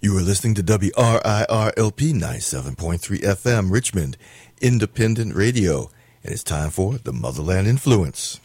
You are listening to WRIR-LP 97.3 FM, Richmond, Independent Radio. And it's time for the Motherland Influence.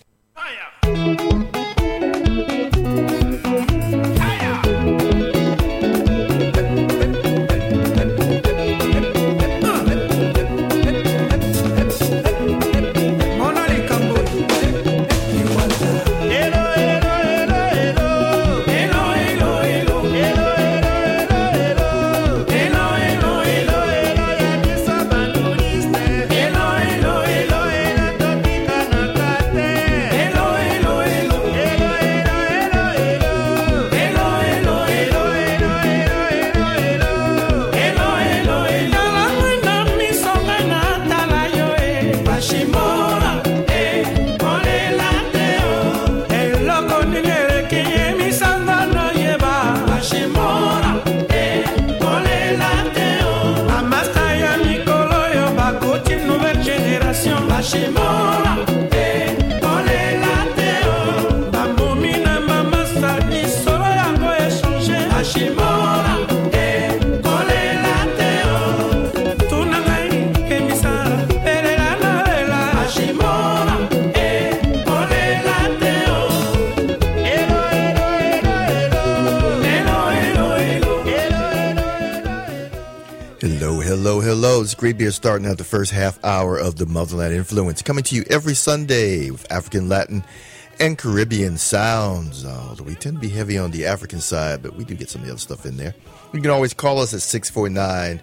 Hello, it's Great Beer starting out the first half hour of the Motherland Influence, coming to you every Sunday with African, Latin, and Caribbean sounds. Although we tend to be heavy on the African side, but we do get some of the other stuff in there. You can always call us at 649-9737,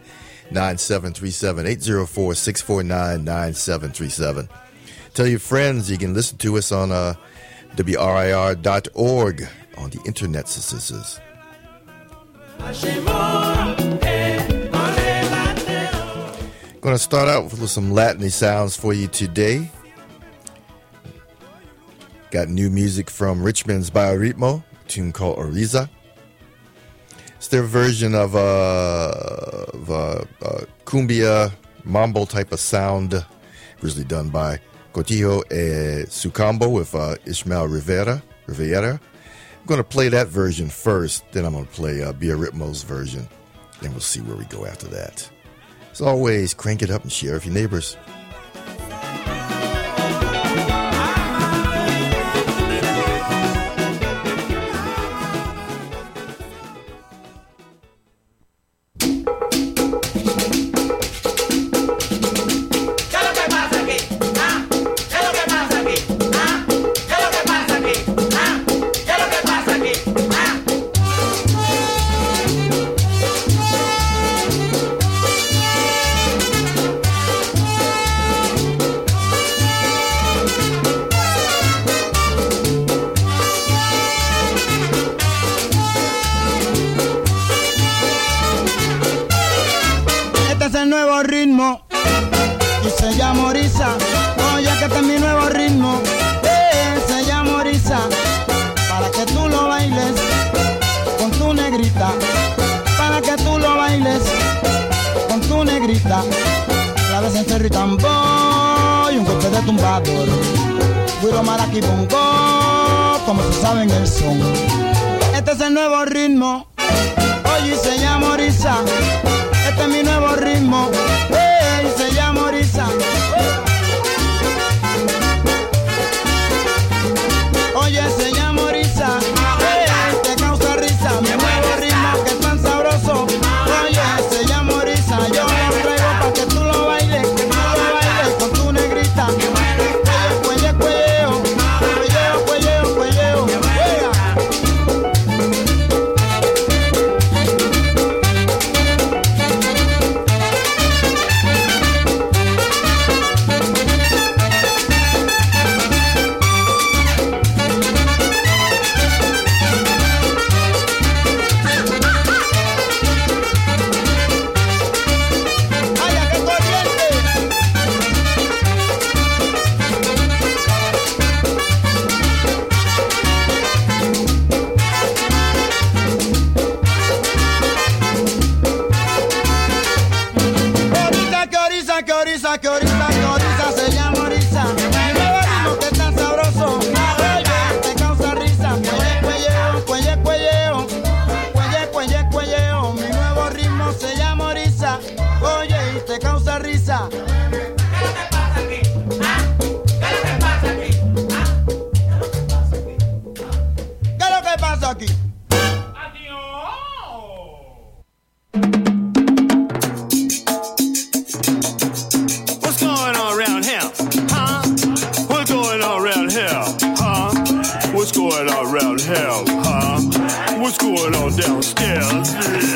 804-649-9737. Tell your friends you can listen to us on WRIR.org on the internet. Going to start out with some Latin sounds for you today. Got new music from Richmond's Bioritmo, a tune called Oriza. It's their version of cumbia, mambo type of sound, originally done by Cotillo e Sucambo with Ismael Rivera. I'm going to play that version first, then I'm going to play Bioritmo's version, and we'll see where we go after that. As always, crank it up and share with your neighbors. Mi nuevo downstairs.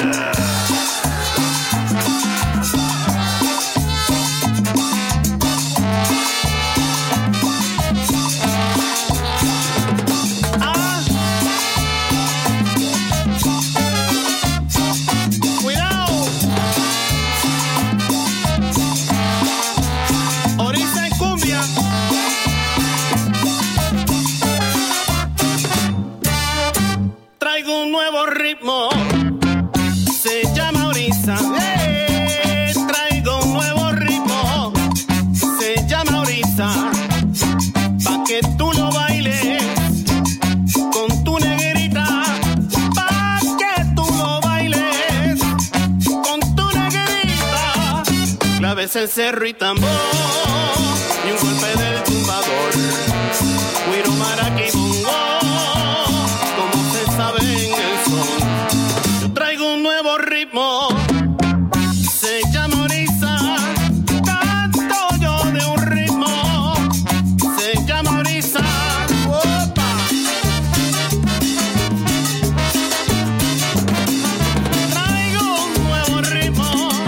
El cerro y tambor y un golpe del tumbador, güiro, maraca y bongo, como se sabe en el son. Yo traigo un nuevo ritmo, se llama Orisa, canto yo de un ritmo, se llama Orisa. ¡Opa! Traigo un nuevo ritmo.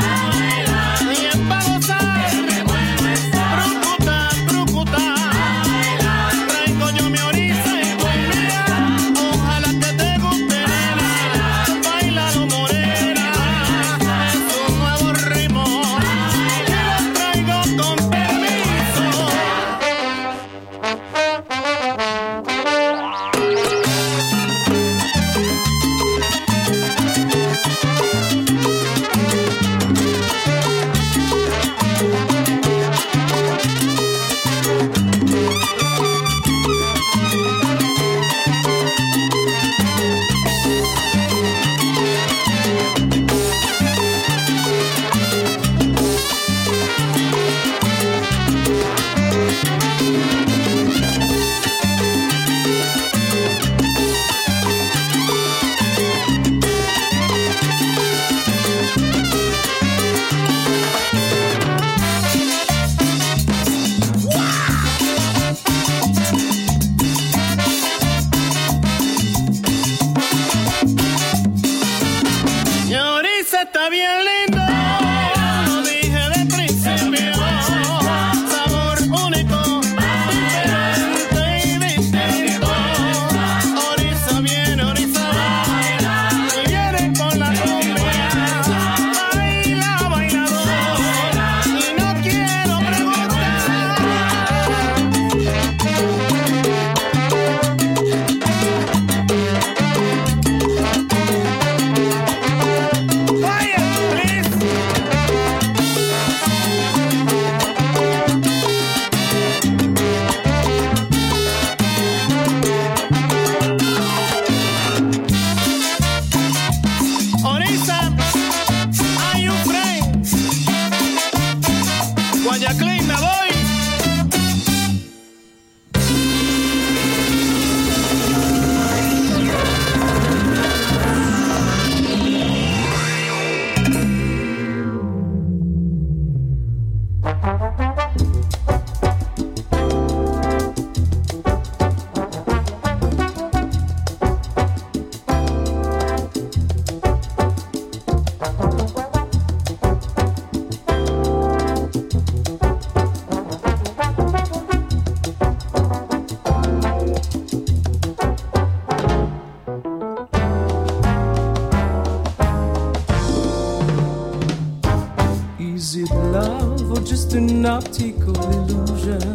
An optical illusion?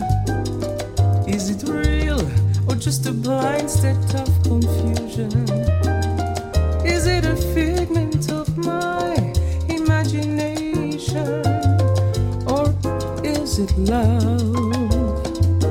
Is it real or just a blind state of confusion? Is it a figment of my imagination, or is it love?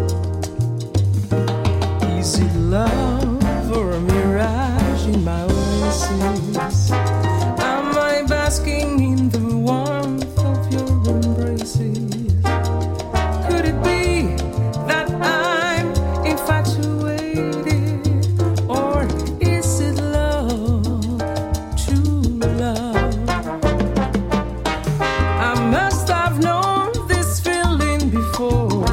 Is it love or a mirage in my oasis? Am I basking in the warmth of your embraces? Could it be that I'm infatuated, or is it love, true love? I must have known this feeling before.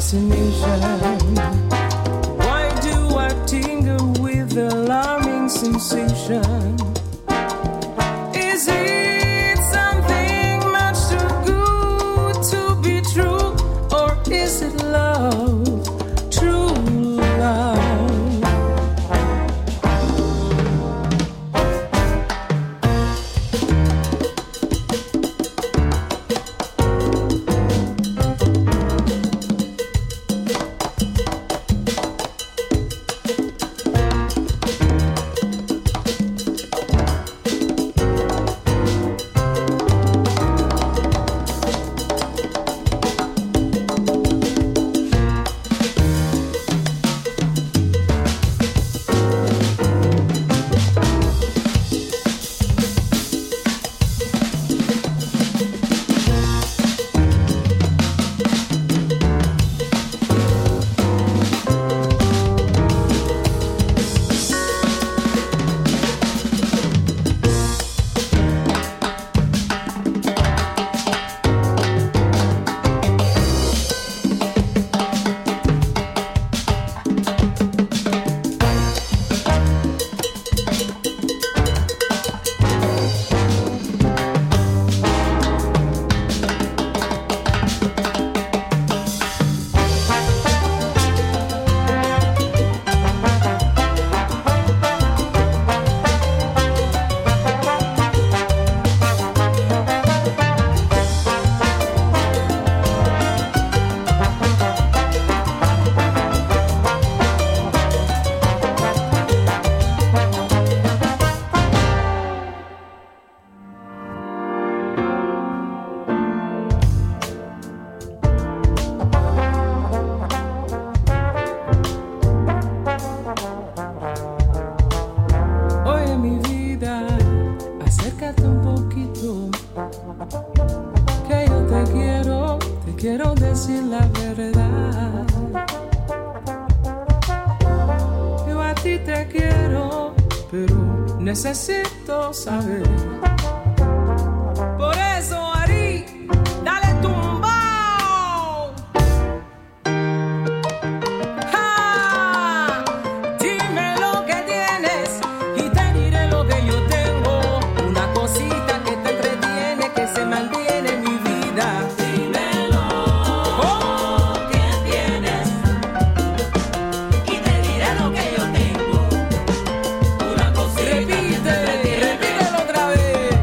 fascination. Why do I tingle with alarming sensation? Is it something much too good to be true, or is it love, true love? Quiero decir la verdad. Yo a ti te quiero, pero necesito saber. Por eso, Ari, dale tumbao. ¡Ja! Dime lo que tienes y te diré lo que yo tengo. Una cosita que te entretiene, que se mantiene en mi vida. Repítelo otra vez.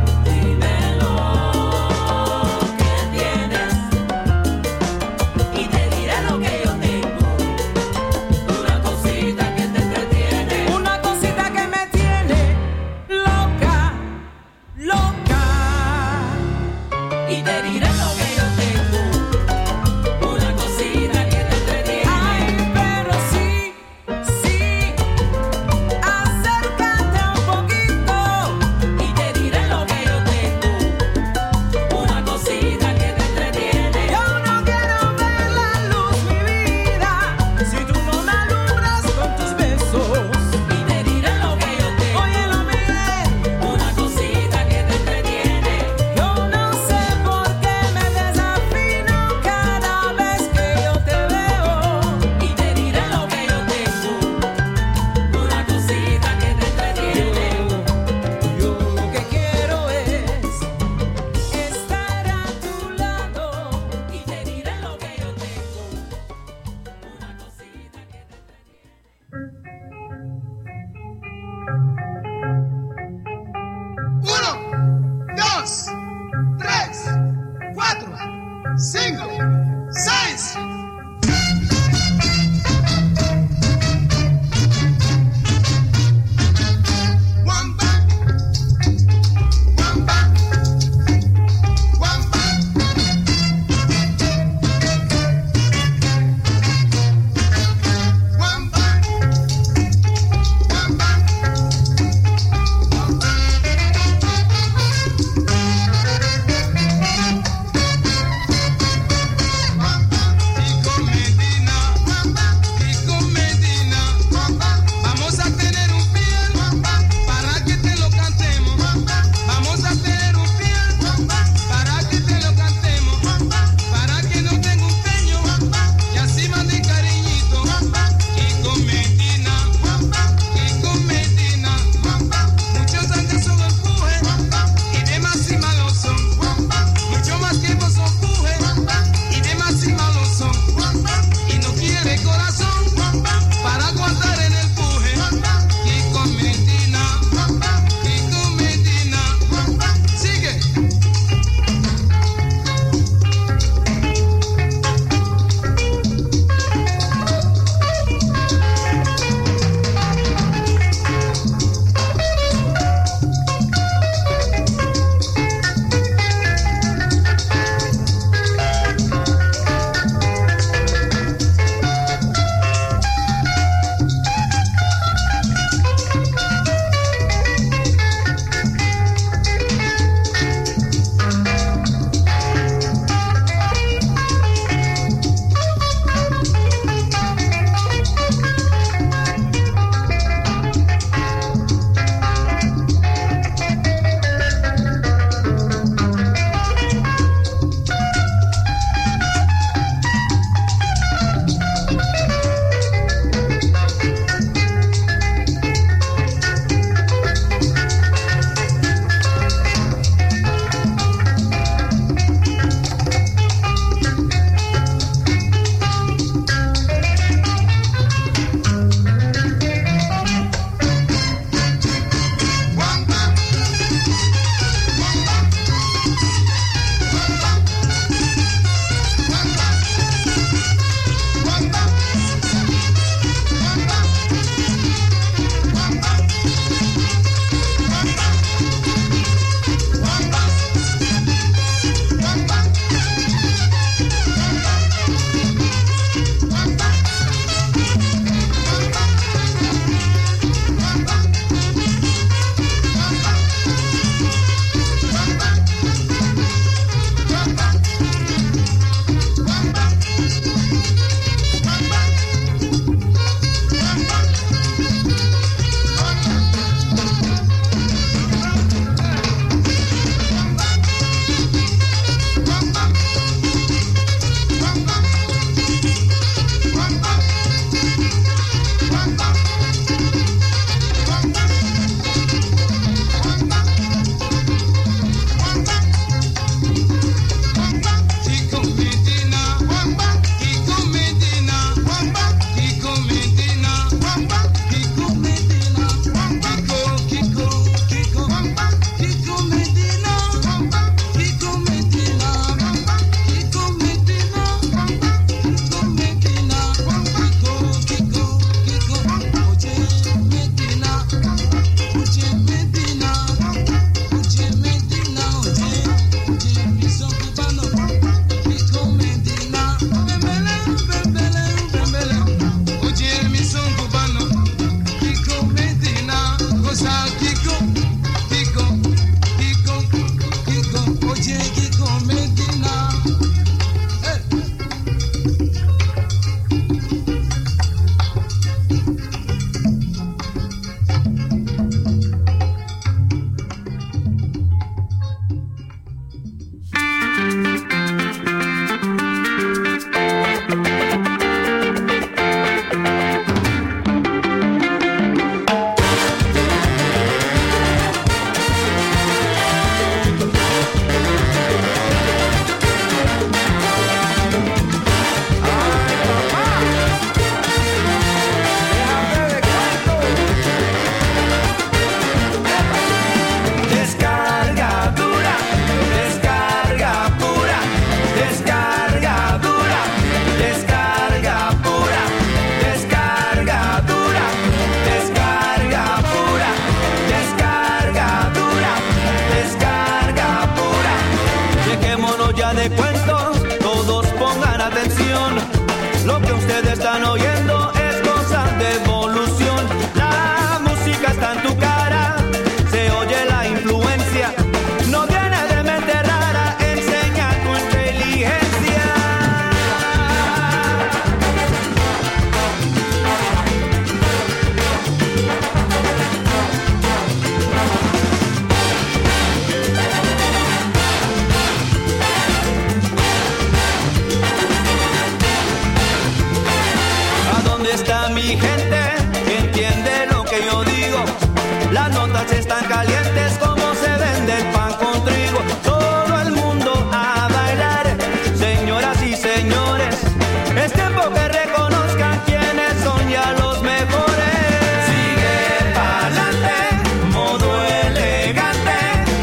toda mi gente que entiende lo que yo digo. Las notas están calientes como se vende el pan con trigo. Todo el mundo a bailar, señoras y señores. Es tiempo que reconozcan quiénes son ya los mejores. Sigue pa'lante, modo elegante.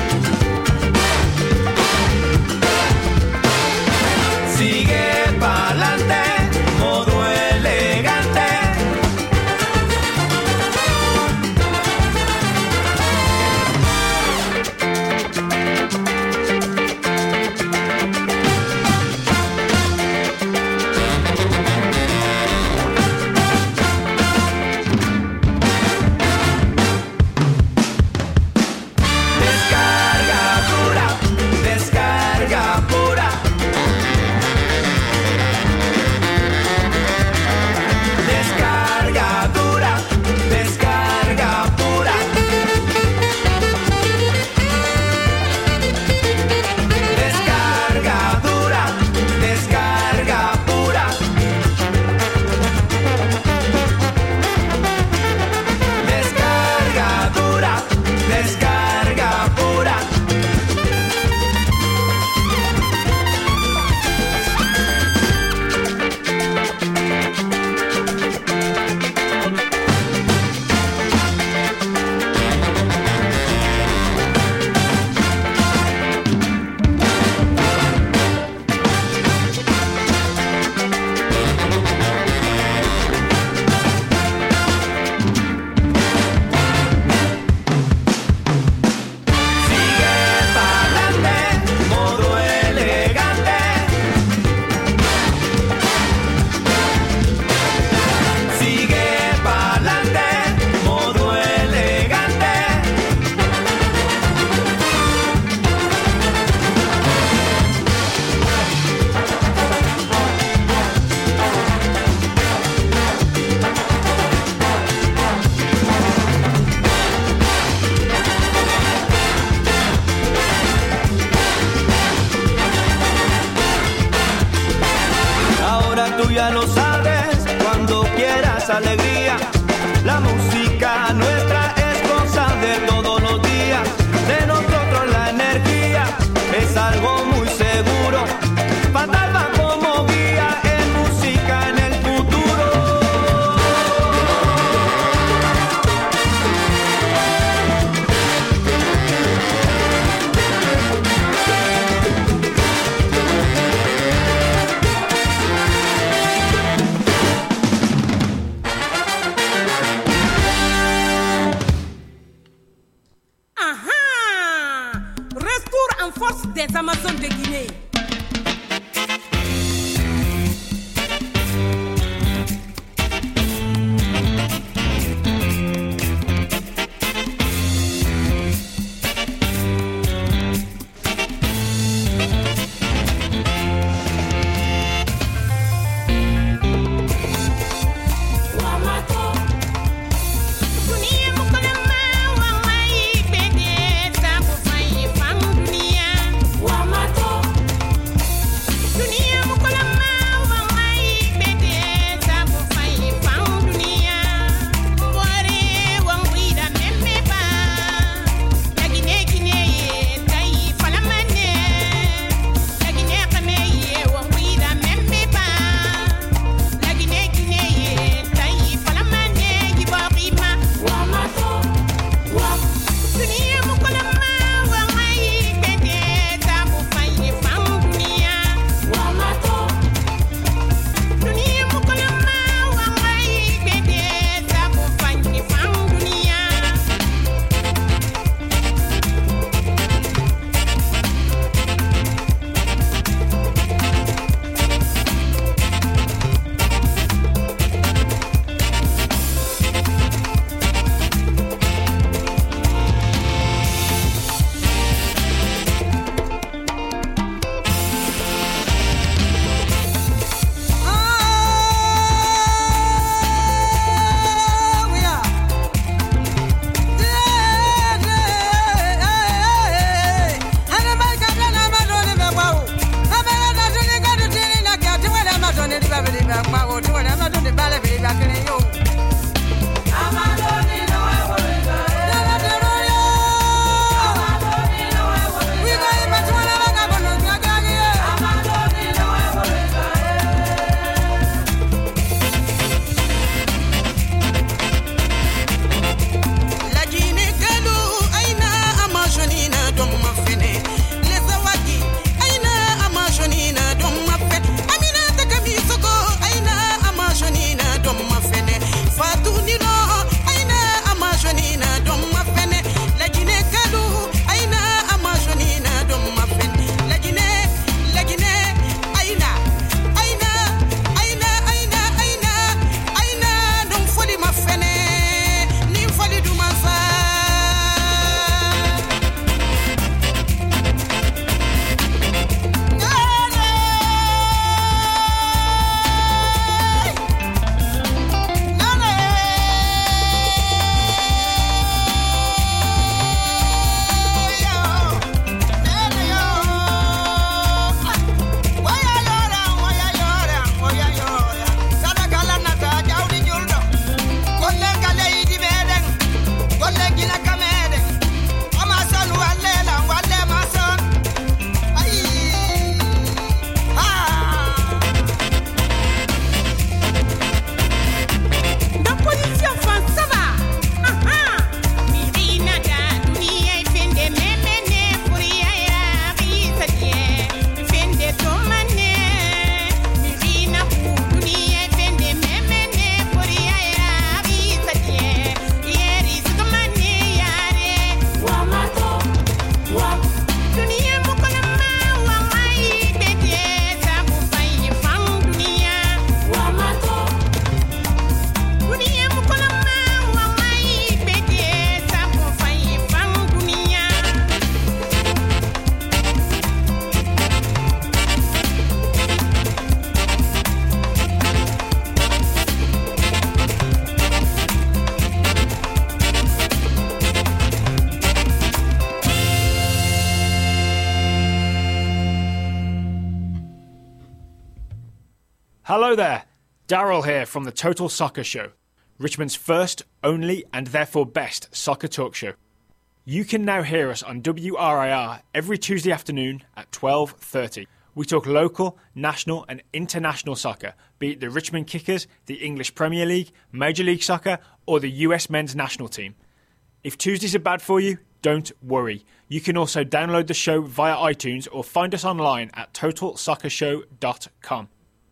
Sigue pa'lante, modo elegante. Descarga dura, descarga pura. Descarga dura, descarga pura. Descarga dura, descarga pura. Descarga dura, descarga pura. Sigue pa'lante, modo elegante. Sigue pa'lante, modo elegante. Ahora tú ya lo sabes, cuando quieras alegría. La música nuestra es cosa de todos los días. De nosotros la energía es algo muy seguro. Fatal va como guía en música en el futuro. Retour en force des Amazones de Guinée. Dunia mukalama wawai bebe sabu fai fang dunia. Wamato Hello there, Daryl here from the Total Soccer Show, Richmond's first, only, and therefore best soccer talk show. You can now hear us on WRIR every Tuesday afternoon at 12:30. We talk local, national and international soccer, be it the Richmond Kickers, the English Premier League, Major League Soccer or the US men's national team. If Tuesdays are bad for you, don't worry. You can also download the show via iTunes or find us online at TotalSoccerShow.com.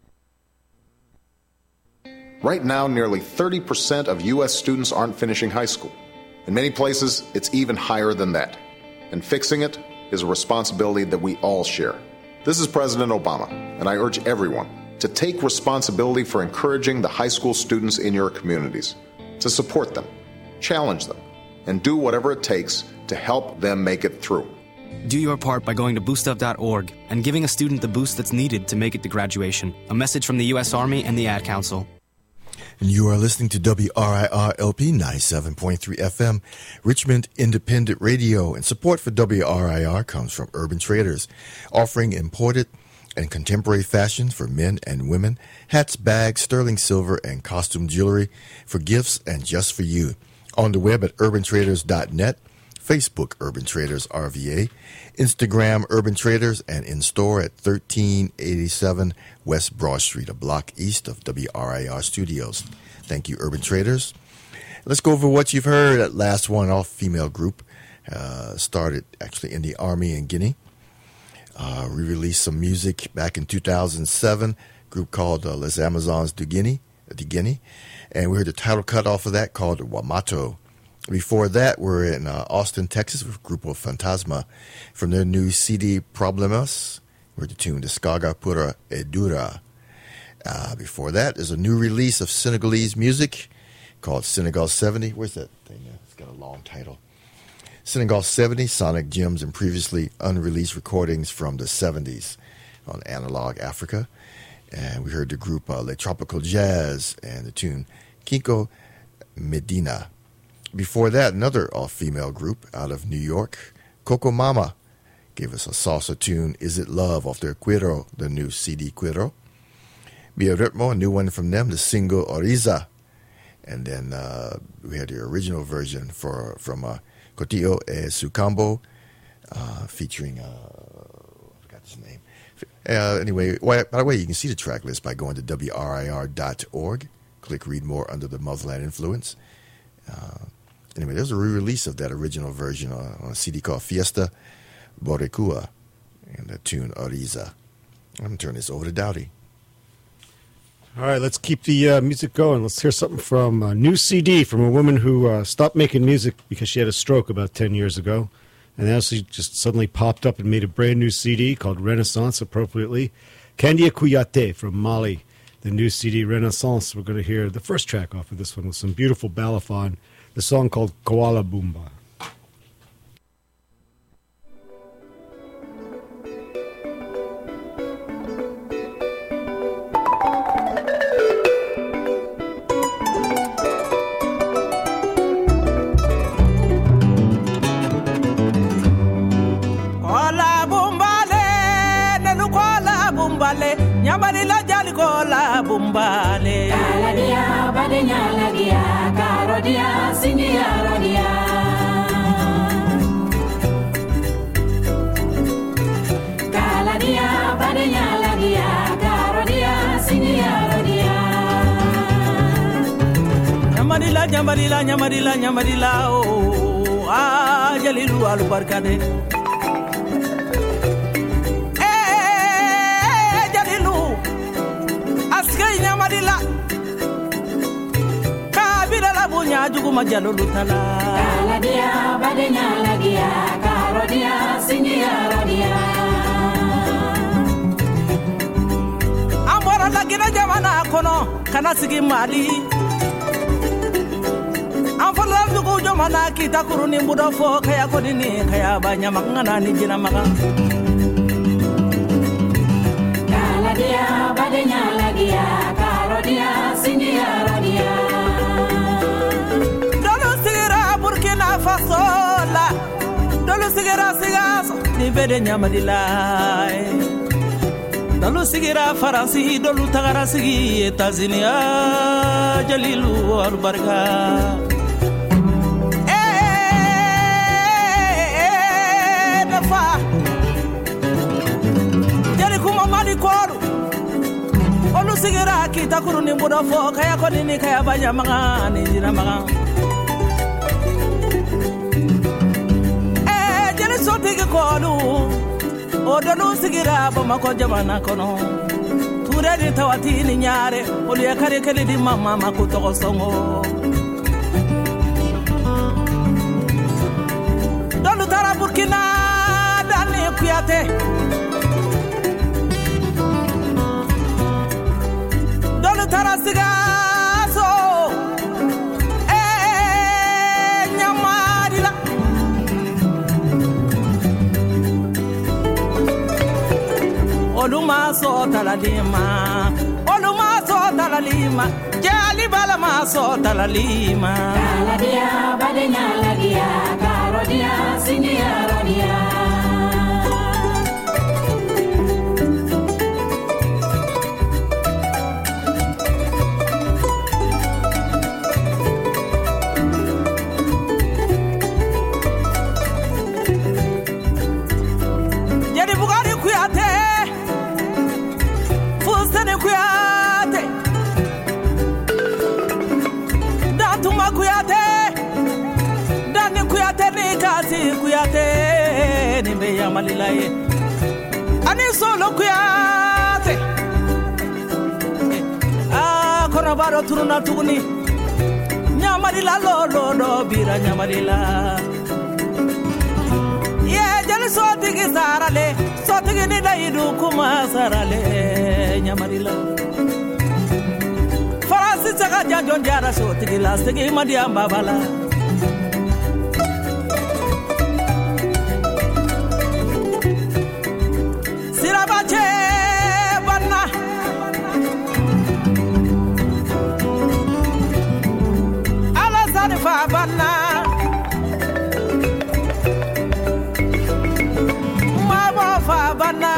Right now, nearly 30% of U.S. students aren't finishing high school. In many places, it's even higher than that. And fixing it is a responsibility that we all share. This is President Obama, and I urge everyone to take responsibility for encouraging the high school students in your communities, to support them, challenge them, and do whatever it takes to help them make it through. Do your part by going to boostup.org and giving a student the boost that's needed to make it to graduation. A message from the U.S. Army and the Ad Council. And you are listening to WRIR LP 97.3 FM, Richmond Independent Radio. And support for WRIR comes from Urban Traders, offering imported and contemporary fashion for men and women, hats, bags, sterling silver, and costume jewelry for gifts and just for you. On the web at urbantraders.net, Facebook Urban Traders RVA, Instagram Urban Traders, and in store at 1387 West Broad Street, a block east of WRIR Studios. Thank you, Urban Traders. Let's go over what you've heard. That last one, all-female group, started actually in the Army in Guinea. We released some music back in 2007, a group called Les Amazons de Guinea, and we heard the title cut off of that called Wamato. Before that, we're in Austin, Texas, with a group of Fantasma from their new CD Problemas. We're the tune Descarga Pura e Dura. Before that is a new release of Senegalese music called Senegal 70. Where's that thing? It's got a long title. Senegal 70, Sonic Gems and previously unreleased recordings from the 70s on Analog Africa. And we heard the group Le Tropical Jazz and the tune Kinko Medina. Before that, another all-female group out of New York, Coco Mama, gave us a salsa tune, Is It Love, off their Cuero, the new CD Cuero. Mia Ritmo, a new one from them, the single Oriza. And then we had the original version from Cotillo e Sucambo, featuring, I forgot his name. Anyway, by the way, you can see the track list by going to WRIR.org. Click Read More under the Motherland Influence. Anyway, there's a re-release of that original version on a CD called Fiesta Boricua and the tune Oriza. I'm going to turn this over to Dowdy. All right, let's keep the music going. Let's hear something from a new CD from a woman who stopped making music because she had a stroke about 10 years ago. And now she just suddenly popped up and made a brand new CD called Renaissance, appropriately. Kandia Kouyaté from Mali, the new CD Renaissance. We're going to hear the first track off of this one with some beautiful balafon, the song called Koala Boomba. Nyambarila jali kola bumbale Kaladia badenya lagia karodia singia rodia Kaladia badenya lagia karodia singia rodia Nyamarila oh jalilu alubarkade Nyamarila kabila la bunya jugu majalo lutala Kaladia badenya lagia karodia singia rodia Ambora lagina jamana kono kana sigi mali Amfala jugu jamana kita kuruni mudafo kaya kodini kaya banya makana ni jina maka Kaladia badenya lagia karodia singia rodia Dolo sigira Burkina Faso la Dolo sigira sigaso ni bede nyamadila Dalu sigira Faransi dolu tagara sigi États-Unis Jalilu albarka nafa Jali kuma mali koru Olu sigira kita kuru ni mbuda fo kaya koni ni kaya banya manga ni jina manga Jali sotigi koru Odolu sigira Bamako jamana kono Ture di tawati ni nyare Olu ya kare kele di mama makutoko songo Dolu tara Burkina Dani Kuyate Dolu tara Sigaso Nyamadila Oluma so talalima Jali bala ma so talalima Taladia badenya lagia karodia sinia rodia Jadi bugari kuyate Fustene kuyate Datuma kuyate Dani kuyate ni kasi kuyate Nimbe ya malilaye Ani solo kuyate Kona baro turuna tuguni Nyamalila lo bira nyamalila Jali sotigi sarale Sotigi ni daidu kuma sarale Nyamarila Farasi saka janjon jara sotigi la Sigi madia mbabala Sirabache banna Ala sanifa banna Bana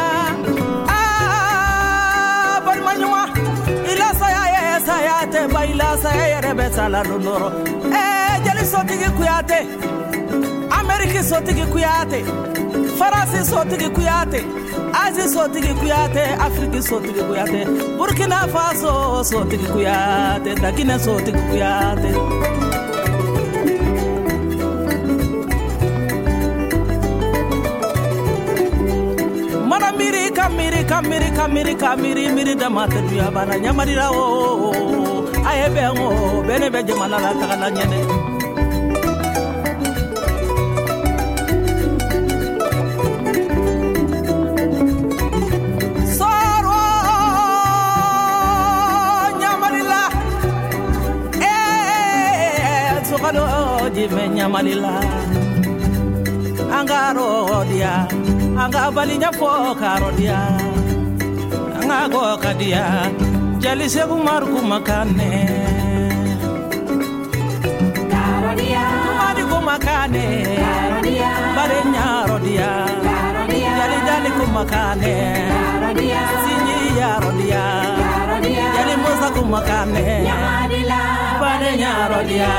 Balmanywa ila saya te baila saya rebe sala noro jali sotigi kuyate Ameriki sotigi kuyate Faransi sotigi kuyate Asie sotigi kuyate Afriki sotigi kuyate Burkina Faso sotigi kuyate Guinea sotigi kuyate Mana miri da matelu ya bana nyamarira o ayebe ngo bene be jamana la takana nyene Soro nyamarila sokado jime nyamarila angaro dia anga balinya fo karodia anga go kadia jali segu marku makane karodia mari go makane karodia balenya rodia karodia jali ku makane karodia sinyi ya rodia karodia jali musa ku makane nyamadila balenya rodia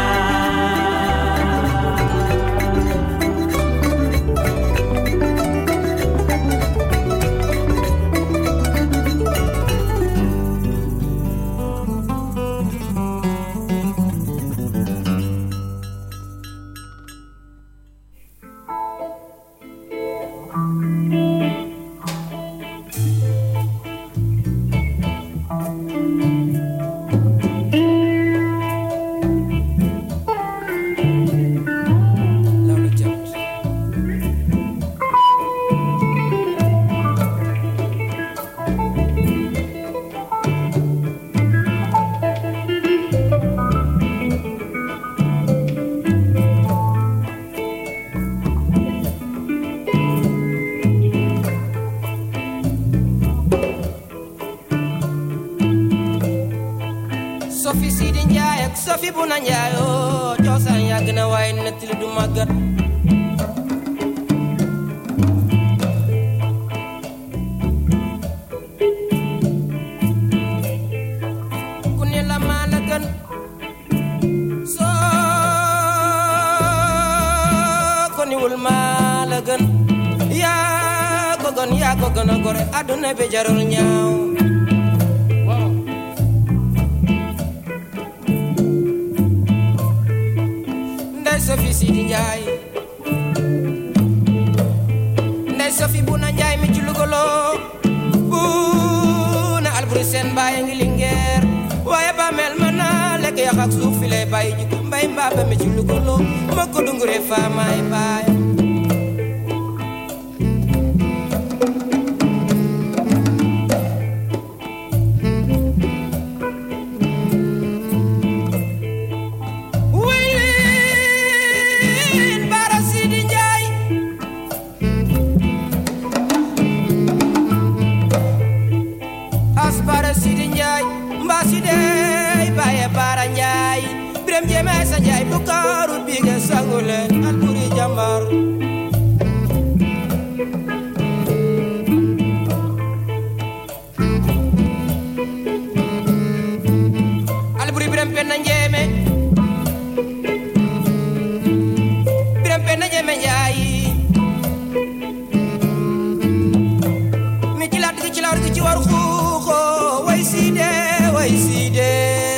Sofi buna njaayo cosaan yàgg na waaye nettali du màggat wul malagan ya ko gën gore aduna be jarul ñaaw Ndey Sofi Sidi Njaay Ndey Sofi bu na Njaay mi ci lugolo bu na Alburi Seen baye ngi Lingeer waaye ba mel mana lekk yax ak suuf fi lay bàyyi ji mbay mbaaba mi ci lugolo ma ko dungure faamaay baay Sanjay Bukaru biga sangulen Alburi jambar Alburi biram penna njeme njaay mi ci lat ci lawr ci war xuxo way side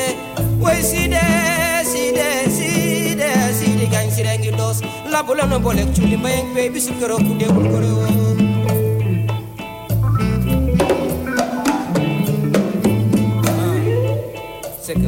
gañ si rengi dos la bu la no bolek chuli mayeng pe bisu kero ku debul ko rewo seka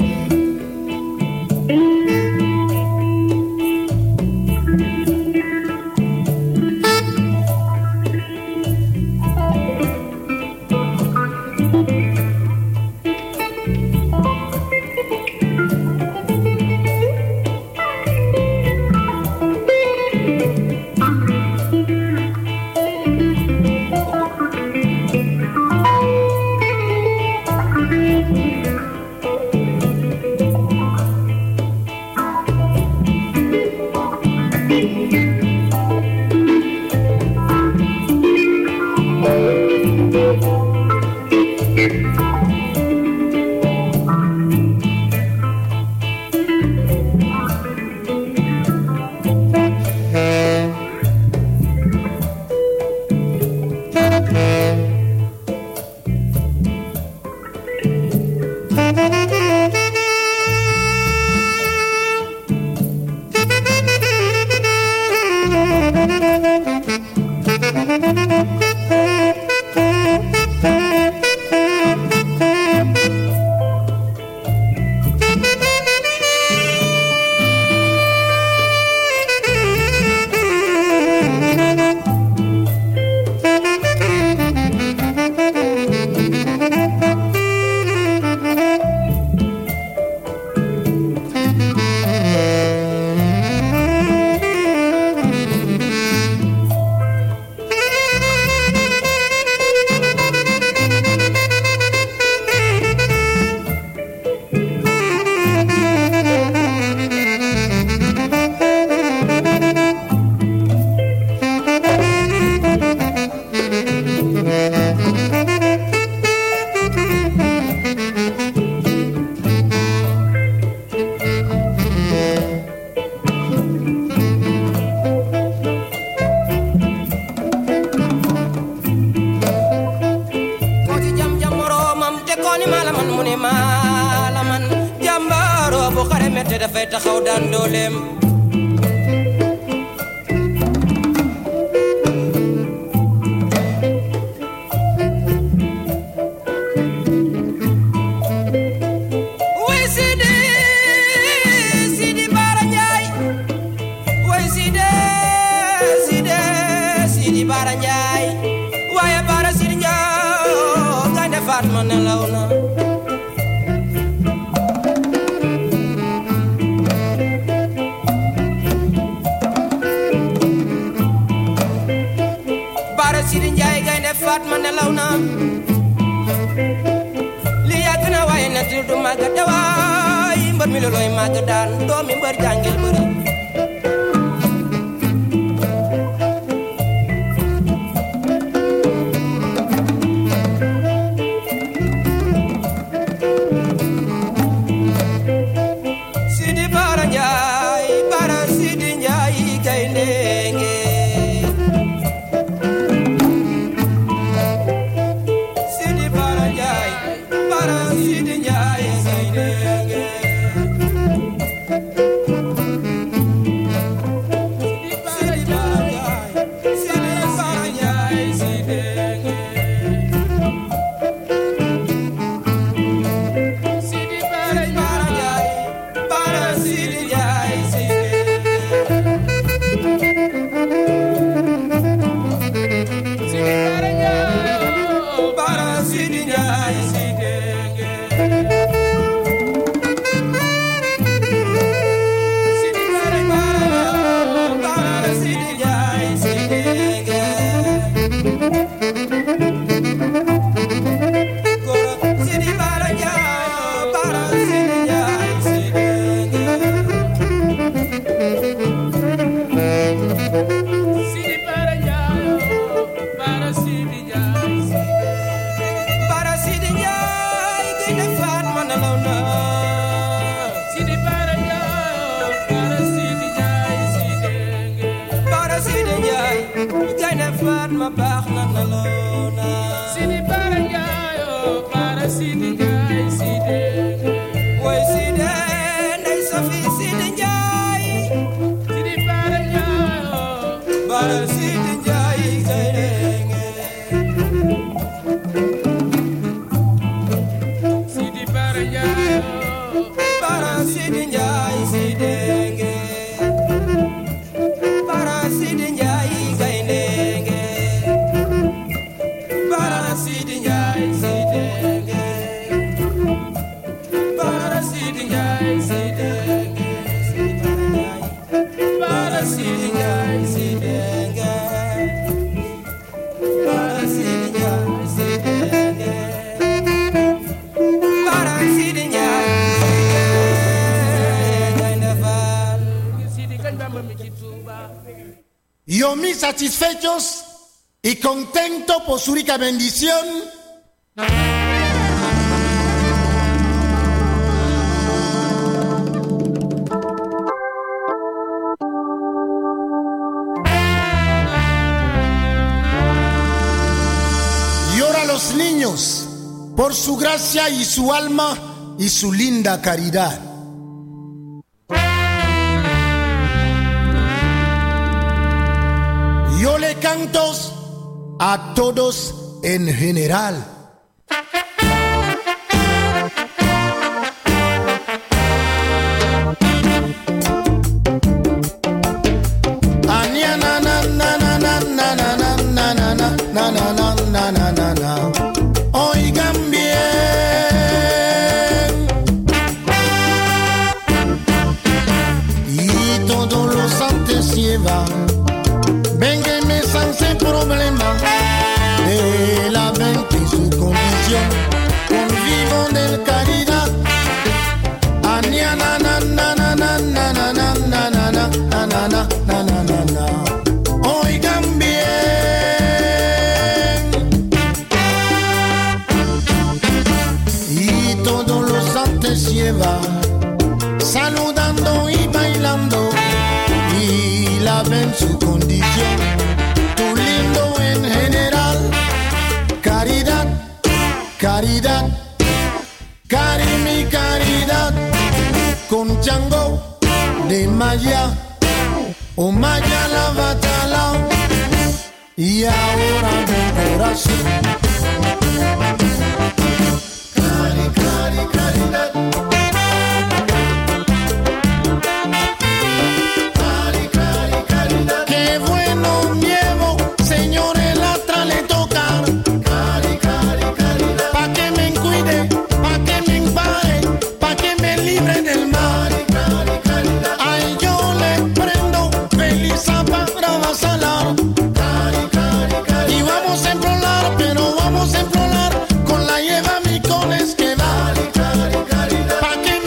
dafay taxaw daan dooleem way Sidi Bara Njaay way Sidi Bara Njaay waaye Bara Sidi Njaay gaynde Fatma nelaw na Sidi Njaay gaynde Fatma nelaw na li yàgg na waaye nettali du màgg te waay mbër mi looy màgg daan doomi mbër jàngil bëri Sidi Bara Njaay Bara Sidi Njaay gaynde fat ma baax na nalona Sidi para Njaay para Sidi Njaay Sidi way Sidi ndey Safi Sidi Njaay Sidi para Njaay para Sidi Njaay gaynenge Sidi para Njaay para Sidi Njaay Sidenge para Sidi Njaay gaynenge para Sidi Njaay Sidenge para Sidi Njaay Sidenge para Sidi Njaay Sidenge para Sidi Njaay Sidenge para Sidi Njaay Yo mis satisfechos y contento por su rica bendición. Y ora a los niños por su gracia y su alma y su linda caridad. Yo le canto a todos en general. Oigan bien. Y todos los antes llevan. Vénganme sans problema de la mente y su condición. Convivo de caridad. Ania na na na na na na na na na na na na na na na na. Oigan bien. Y todos los antes llevan saludando y bailando. Y la ven su condición, tu lindo en general, caridad, caridad, mi caridad, con chango de Maya, o Maya la batala, y ahora mi corazón. Caridad. Y vamos a emplolar, pero vamos a emplolar con la lleva micones que va. Pa' que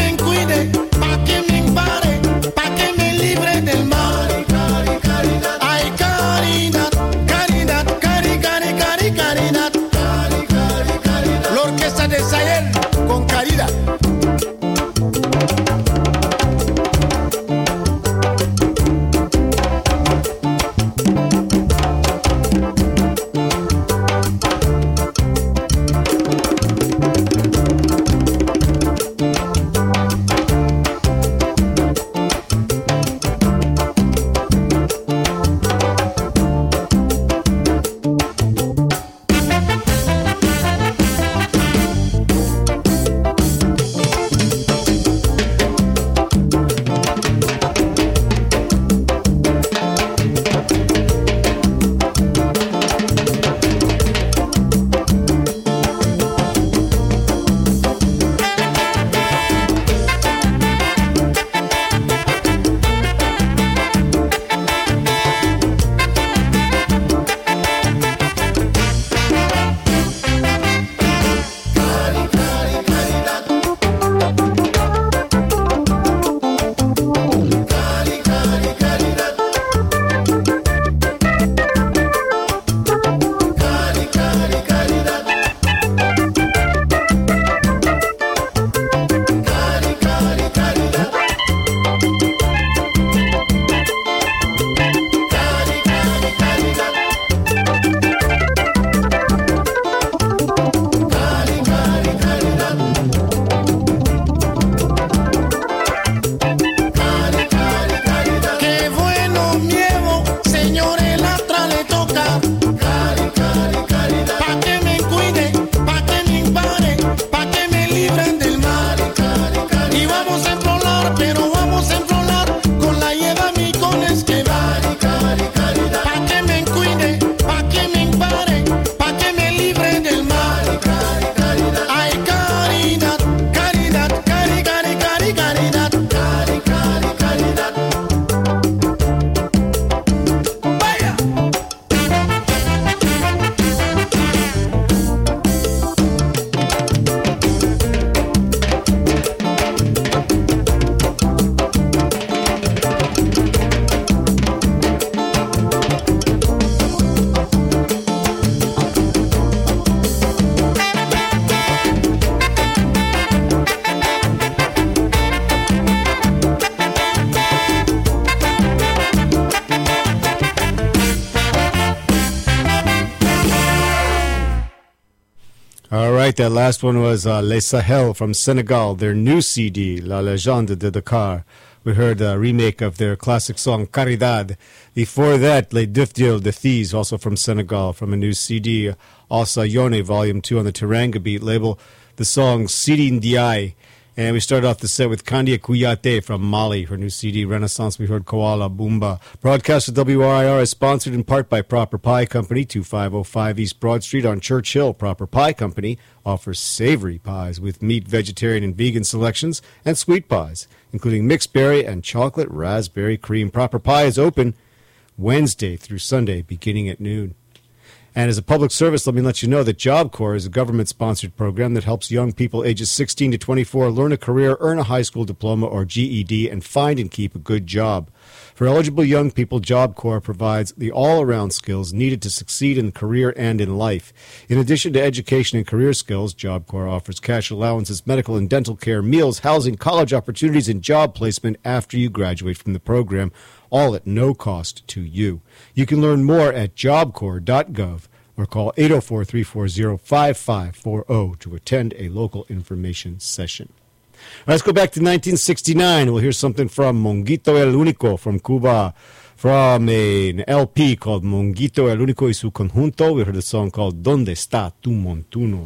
right, that last one was Les Sahel from Senegal, their new CD, La Légende de Dakar. We heard a remake of their classic song, Caridad. Before that, Les Dufdil de Thieves, also from Senegal, from a new CD, Asa Yone, Volume 2 on the Teranga Beat label, the song Sidi Ndiaye. And we started off the set with Kandia Kouyaté from Mali, her new CD, Renaissance. We heard Koala Boomba. Broadcast of WRIR is sponsored in part by Proper Pie Company, 2505 East Broad Street on Church Hill. Proper Pie Company offers savory pies with meat, vegetarian, and vegan selections, and sweet pies, including mixed berry and chocolate raspberry cream. Proper Pie is open Wednesday through Sunday, beginning at noon. And as a public service, let me let you know that Job Corps is a government-sponsored program that helps young people ages 16 to 24 learn a career, earn a high school diploma or GED, and find and keep a good job. For eligible young people, Job Corps provides the all-around skills needed to succeed in career and in life. In addition to education and career skills, Job Corps offers cash allowances, medical and dental care, meals, housing, college opportunities, and job placement after you graduate from the program, all at no cost to you. You can learn more at jobcorps.gov or call 804-340-5540 to attend a local information session. Let's go back to 1969. We'll hear something from Monguito El Único from Cuba, from an LP called Monguito El Único y su Conjunto. We heard a song called ¿Dónde está tu montuno?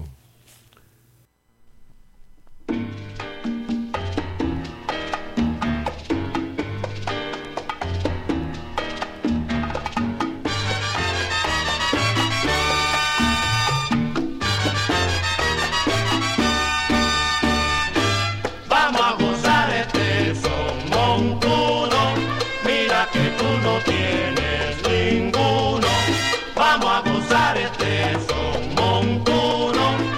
Tienes ninguno, vamos a gozar este son montuno.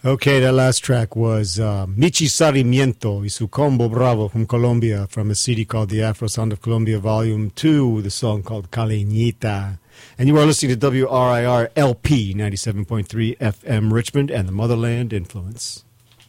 Okay, that last track was Michi Sarmiento y su Combo Bravo from Colombia from a CD called The Afro Sound of Colombia Volume 2, the song called Caleñita. And you are listening to WRIR LP 97.3 FM Richmond and the Motherland Influence.